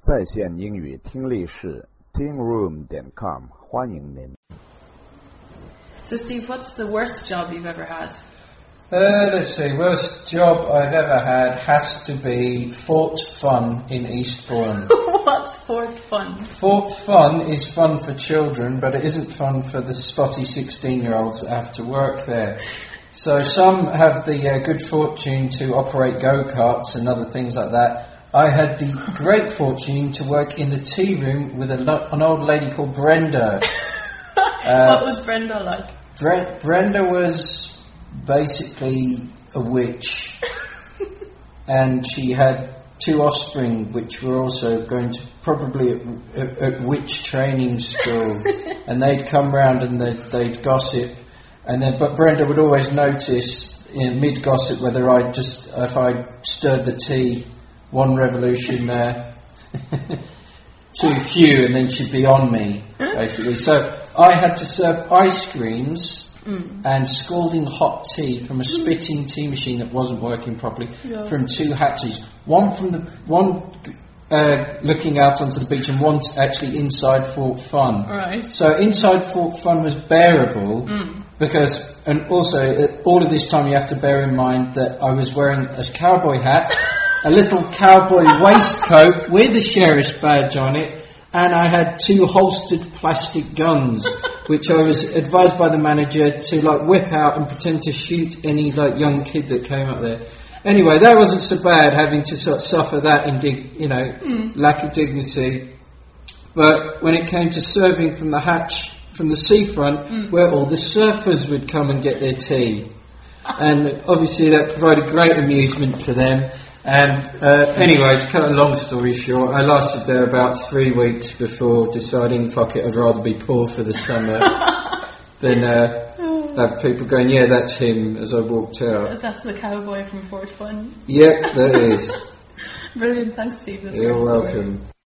在线英语听力室 tingroom.com 欢迎您。 So Steve, what's the worst job you've ever had? Let's see, worst job I've ever had has to be Fort Fun in Eastbourne. What's Fort Fun? Fort Fun is fun for children, but it isn't fun for the spotty 16-year-olds that have to work there. So some have the good fortune to operate go-karts and other things like that. I had the great fortune to work in the tea room with an old lady called Brenda. What was Brenda like? Brenda was basically a witch, and she had two offspring which were also going to probably at witch training school, and they'd come round and they'd gossip, but Brenda would always notice in mid gossip whether if I stirred the tea one revolution there too few, and then she'd be on me basically. So I had to serve ice creams and scalding hot tea from a spitting tea machine that wasn't working properly from two hatches. One looking out onto the beach, and one actually inside Fort Fun. Right. So inside Fort Fun was bearable because, and also all of this time you have to bear in mind that I was wearing a cowboy hat, a little cowboy waistcoat with a sheriff's badge on it, and I had two holstered plastic guns, which I was advised by the manager to whip out and pretend to shoot any young kid that came up there. Anyway, that wasn't so bad, having to suffer that lack of dignity. But when it came to serving from the hatch from the seafront, where all the surfers would come and get their tea, and obviously that provided great amusement for them. And anyway, to cut a long story short, I lasted there about 3 weeks before deciding, fuck it, I'd rather be poor for the summer than have people going, yeah, that's him, as I walked out. That's the cowboy from Fort Fun. Yeah, that is. Brilliant, thanks Steve. You're welcome.